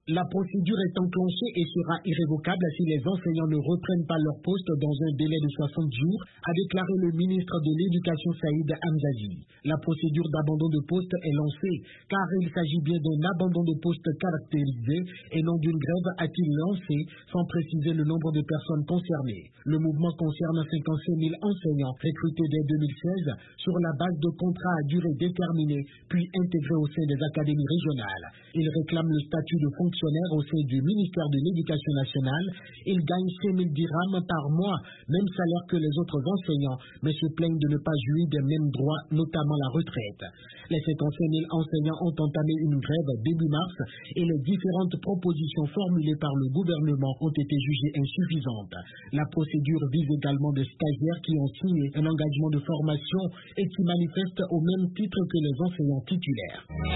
La procédure est enclenchée et sera irrévocable si les enseignants ne reprennent pas leur poste dans un délai de 60 jours, a déclaré le ministre de l'Éducation Saïd Hamzazi. La procédure d'abandon de poste est lancée car il s'agit bien d'un abandon de poste caractérisé et non d'une grève, a-t-il lancé, sans préciser le nombre de personnes concernées. Le mouvement concerne 55 000 enseignants recrutés dès 2016 sur la base de contrats à durée déterminée puis intégrés au sein des académies régionales. Ils réclament le statut de fonctionnaire au sein du ministère de l'Éducation nationale. Ils gagnent 5 000 dirhams par mois, même salaire que les autres enseignants, mais se plaignent de ne pas jouir des mêmes droits, notamment la retraite. Les 55 000 enseignants ont entamé une grève début mars et les différentes propositions formulées par le gouvernement ont été jugées insuffisantes. La procédure vise également des stagiaires qui ont signé un engagement de formation et qui manifestent au même titre que les enseignants titulaires.